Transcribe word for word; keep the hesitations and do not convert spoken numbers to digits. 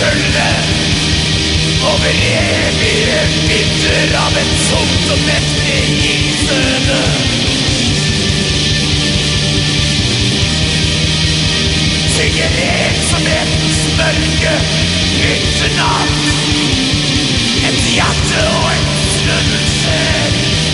bølle over evige vinter av et tungt og mektig isøde. Tigger ensomhetens mørke vinternatt, et hjerte og en snuddelse